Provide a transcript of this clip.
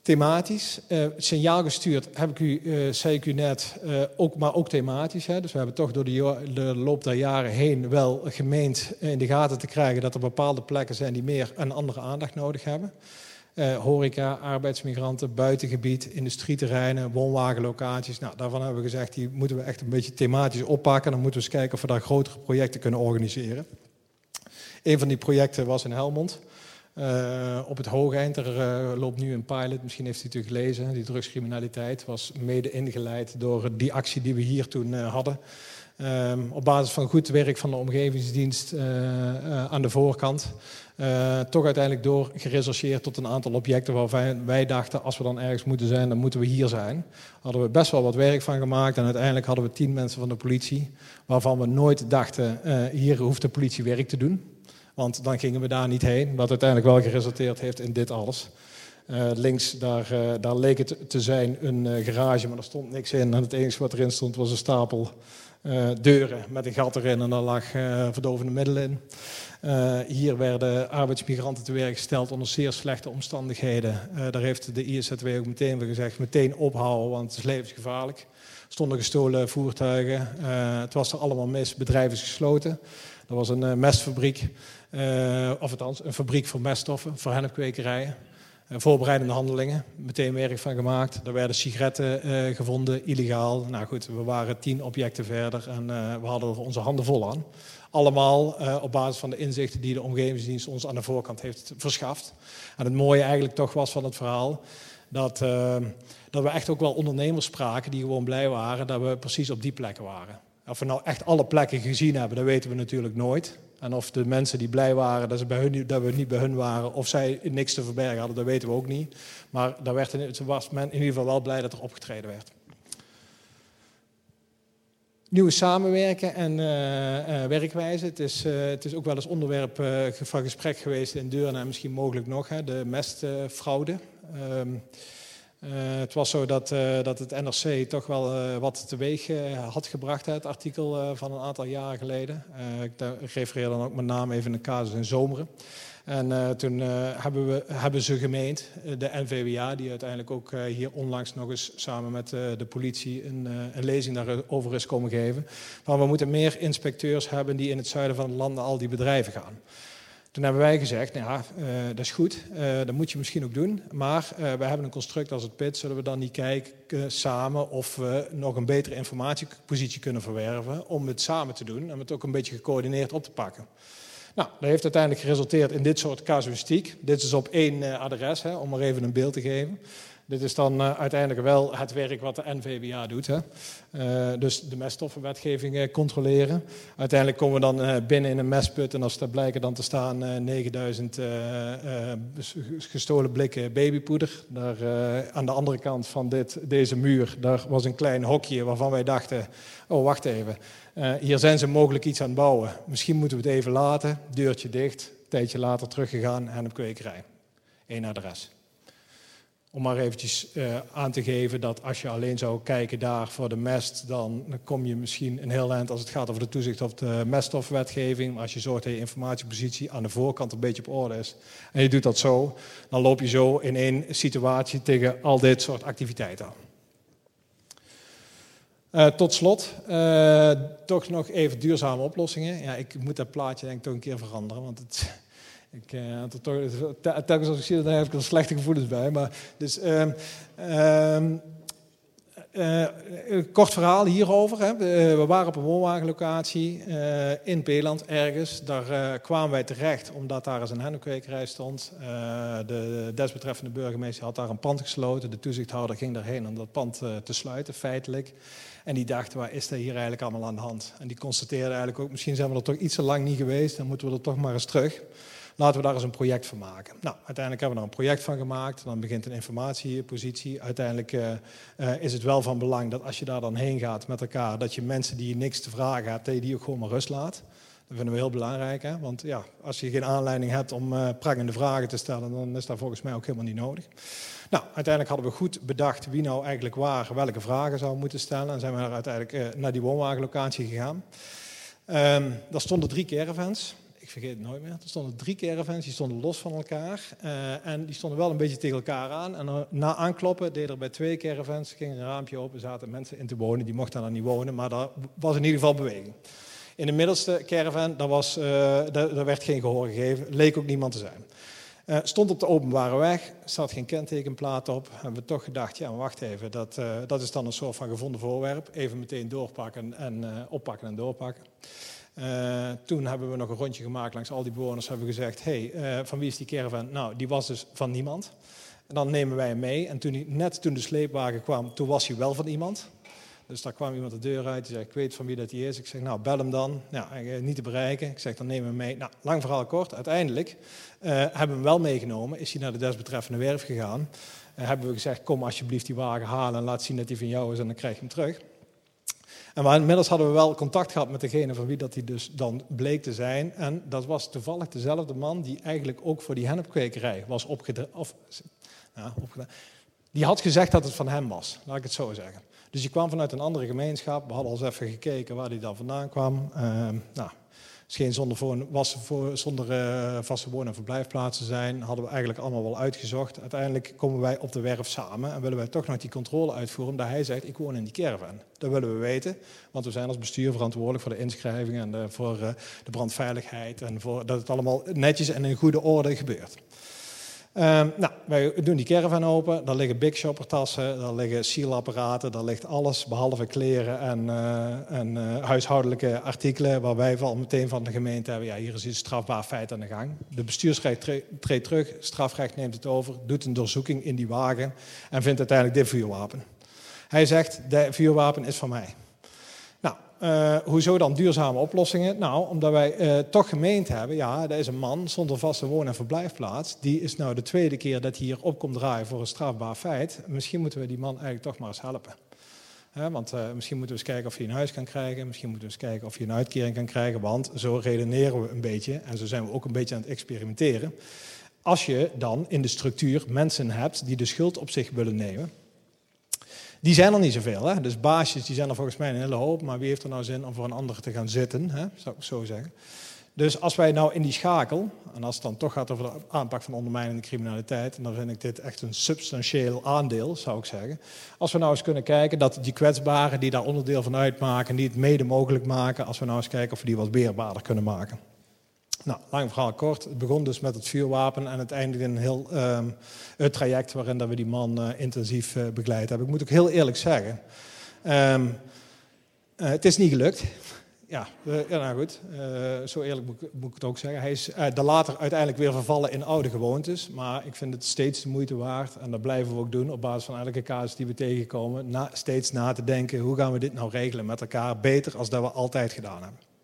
Thematisch. Het signaal gestuurd heb ik zei ik u net, maar ook thematisch. Hè. Dus we hebben toch door de loop der jaren heen wel gemeend in de gaten te krijgen dat er bepaalde plekken zijn die meer een andere aandacht nodig hebben. Horeca, arbeidsmigranten, buitengebied, industrieterreinen, woonwagenlocaties. Nou, daarvan hebben we gezegd, die moeten we echt een beetje thematisch oppakken. Dan moeten we eens kijken of we daar grotere projecten kunnen organiseren. Een van die projecten was in Helmond. Op het Hoogeind, er loopt nu een pilot, misschien heeft u het gelezen. Die drugscriminaliteit was mede ingeleid door die actie die we hier toen hadden. Op basis van goed werk van de omgevingsdienst aan de voorkant. Toch uiteindelijk door gerechercheerd tot een aantal objecten waarvan wij dachten, als we dan ergens moeten zijn, dan moeten we hier zijn. Hadden we best wel wat werk van gemaakt en uiteindelijk hadden we 10 mensen van de politie, waarvan we nooit dachten, hier hoeft de politie werk te doen. Want dan gingen we daar niet heen, wat uiteindelijk wel geresulteerd heeft in dit alles. Links, daar leek het te zijn een garage, maar er stond niks in. En het enige wat erin stond was een stapel deuren met een gat erin en daar lag verdovende middelen in. Hier werden arbeidsmigranten te werk gesteld onder zeer slechte omstandigheden. Daar heeft de ISZW ook meteen weer gezegd, meteen ophouden, want het is levensgevaarlijk. Er stonden gestolen voertuigen, het was er allemaal mis, bedrijf is gesloten. Er was een mestfabriek, of althans een fabriek voor meststoffen, voor hennepkwekerijen. Voorbereidende handelingen, meteen werk van gemaakt. Er werden sigaretten gevonden, illegaal. Nou goed, we waren 10 objecten verder en we hadden er onze handen vol aan. Allemaal op basis van de inzichten die de omgevingsdienst ons aan de voorkant heeft verschaft. En het mooie eigenlijk toch was van het verhaal dat we echt ook wel ondernemers spraken die gewoon blij waren dat we precies op die plekken waren. Of we nou echt alle plekken gezien hebben, dat weten we natuurlijk nooit. En of de mensen die blij waren dat we niet bij hun waren, of zij niks te verbergen hadden, dat weten we ook niet. Maar was men in ieder geval wel blij dat er opgetreden werd. Nieuwe samenwerken en werkwijze. Het is ook wel eens onderwerp van gesprek geweest in Deurne en misschien mogelijk nog, de mestfraude. Het was zo dat het NRC toch wel wat teweeg had gebracht, het artikel van een aantal jaren geleden. Ik refereer dan ook met name even een casus in Zomeren. En toen hebben ze gemeend, de NVWA, die uiteindelijk ook hier onlangs nog eens samen met de politie een lezing daarover is komen geven. Maar we moeten meer inspecteurs hebben die in het zuiden van het land naar al die bedrijven gaan. Toen hebben wij gezegd, nou ja, dat is goed, dat moet je misschien ook doen. Maar we hebben een construct als het PIT, zullen we dan niet kijken samen of we nog een betere informatiepositie kunnen verwerven om het samen te doen en het ook een beetje gecoördineerd op te pakken. Nou, dat heeft uiteindelijk geresulteerd in dit soort casuïstiek. Dit is op 1 adres, om maar even een beeld te geven. Dit is dan uiteindelijk wel het werk wat de NVWA doet. Dus de meststoffenwetgeving controleren. Uiteindelijk komen we dan binnen in een mestput en als daar blijken dan te staan 9000 gestolen blikken babypoeder. Daar, aan de andere kant van deze muur, daar was een klein hokje waarvan wij dachten, oh wacht even, hier zijn ze mogelijk iets aan het bouwen. Misschien moeten we het even laten, deurtje dicht, een tijdje later teruggegaan en op kwekerij. 1 adres. Om maar eventjes aan te geven dat als je alleen zou kijken daar voor de mest, dan kom je misschien een heel eind als het gaat over de toezicht op de meststoffenwetgeving. Maar als je zorgt dat je informatiepositie aan de voorkant een beetje op orde is en je doet dat zo, dan loop je zo in 1 situatie tegen al dit soort activiteiten aan. Tot slot, toch nog even duurzame oplossingen. Ja, ik moet dat plaatje denk ik toch een keer veranderen, want telkens als ik zie dat, daar heb ik er slechte gevoelens bij. Maar, dus, kort verhaal hierover. We waren op een woonwagenlocatie in Peeland ergens. Daar kwamen wij terecht omdat daar eens een hennepkwekerij stond. De desbetreffende burgemeester had daar een pand gesloten. De toezichthouder ging daarheen om dat pand te sluiten, feitelijk. En die dacht, waar is er hier eigenlijk allemaal aan de hand? En die constateerde eigenlijk ook, misschien zijn we er toch iets te lang niet geweest. Dan moeten we er toch maar eens terug. Laten we daar eens een project van maken. Nou, uiteindelijk hebben we er een project van gemaakt. Dan begint een informatiepositie. Uiteindelijk is het wel van belang dat als je daar dan heen gaat met elkaar, dat je mensen die je niks te vragen hebt, dat je die ook gewoon maar rust laat. Dat vinden we heel belangrijk. Hè? Want ja, als je geen aanleiding hebt om prangende vragen te stellen, dan is dat volgens mij ook helemaal niet nodig. Nou, uiteindelijk hadden we goed bedacht wie nou eigenlijk welke vragen zou moeten stellen. En zijn we uiteindelijk naar die woonwagenlocatie gegaan. Daar stonden 3 caravans. Ik vergeet het nooit meer. Er stonden 3 caravans, die stonden los van elkaar. En die stonden wel een beetje tegen elkaar aan. En na aankloppen deed er bij 2 caravans, ging een raampje open, zaten mensen in te wonen. Die mochten daar niet wonen, maar daar was in ieder geval beweging. In de middelste caravan, daar werd geen gehoor gegeven, leek ook niemand te zijn. Stond op de openbare weg, er staat geen kentekenplaat op. Hebben we toch gedacht, ja, maar wacht even, dat is dan een soort van gevonden voorwerp. Even meteen doorpakken en oppakken en doorpakken. Toen hebben we nog een rondje gemaakt langs al die bewoners. Hebben we gezegd, van wie is die caravan? Nou, die was dus van niemand. En dan nemen wij hem mee. En toen de sleepwagen kwam, toen was hij wel van iemand. Dus daar kwam iemand de deur uit, die zei, ik weet van wie dat hij is. Ik zeg, nou, bel hem dan. Ja, niet te bereiken. Ik zeg, dan nemen we hem mee. Nou, lang verhaal kort. Uiteindelijk hebben we hem wel meegenomen. Is hij naar de desbetreffende werf gegaan. Hebben we gezegd, kom alsjeblieft die wagen halen en laat zien dat hij van jou is en dan krijg je hem terug. En inmiddels hadden we wel contact gehad met degene van wie dat hij dus dan bleek te zijn. En dat was toevallig dezelfde man die eigenlijk ook voor die hennepkwekerij was opgedaan. Die had gezegd dat het van hem was, laat ik het zo zeggen. Dus die kwam vanuit een andere gemeenschap. We hadden al eens even gekeken waar hij dan vandaan kwam. Scheen zonder vaste woon- en verblijfplaatsen zijn. Hadden we eigenlijk allemaal wel uitgezocht. Uiteindelijk komen wij op de werf samen en willen wij toch nog die controle uitvoeren. Omdat hij zegt, ik woon in die caravan. Dat willen we weten, want we zijn als bestuur verantwoordelijk voor de inschrijving en voor de brandveiligheid. En voor dat het allemaal netjes en in goede orde gebeurt. Wij doen die caravan open, daar liggen Big Shopper tassen, daar liggen sealapparaten, daar ligt alles behalve kleren en huishoudelijke artikelen waar wij al meteen van de gemeente hebben, ja, hier is iets strafbaar feit aan de gang. De bestuursrecht treedt terug, strafrecht neemt het over, doet een doorzoeking in die wagen en vindt uiteindelijk dit vuurwapen. Hij zegt, de vuurwapen is van mij. Hoezo dan duurzame oplossingen? Nou, omdat wij toch gemeend hebben, ja, dat is een man zonder vaste woon- en verblijfplaats. Die is nou de 2e keer dat hij hier op komt draaien voor een strafbaar feit. Misschien moeten we die man eigenlijk toch maar eens helpen. Want misschien moeten we eens kijken of hij een huis kan krijgen. Misschien moeten we eens kijken of hij een uitkering kan krijgen. Want zo redeneren we een beetje en zo zijn we ook een beetje aan het experimenteren. Als je dan in de structuur mensen hebt die de schuld op zich willen nemen. Die zijn er niet zoveel, hè? Dus baasjes die zijn er volgens mij een hele hoop, maar wie heeft er nou zin om voor een ander te gaan zitten, hè? Zou ik zo zeggen. Dus als wij nou in die schakel, en als het dan toch gaat over de aanpak van ondermijnende criminaliteit, dan vind ik dit echt een substantieel aandeel, zou ik zeggen. Als we nou eens kunnen kijken dat die kwetsbaren die daar onderdeel van uitmaken, die het mede mogelijk maken, als we nou eens kijken of we die wat weerbaarder kunnen maken. Nou, lang verhaal kort. Het begon dus met het vuurwapen en het eindigde in een heel het traject waarin dat we die man intensief begeleid hebben. Ik moet ook heel eerlijk zeggen, het is niet gelukt. Nou goed, zo eerlijk moet ik het ook zeggen. Hij is later uiteindelijk weer vervallen in oude gewoontes, maar ik vind het steeds de moeite waard en dat blijven we ook doen op basis van elke casus die we tegenkomen, steeds na te denken, hoe gaan we dit nou regelen met elkaar beter als dat we altijd gedaan hebben.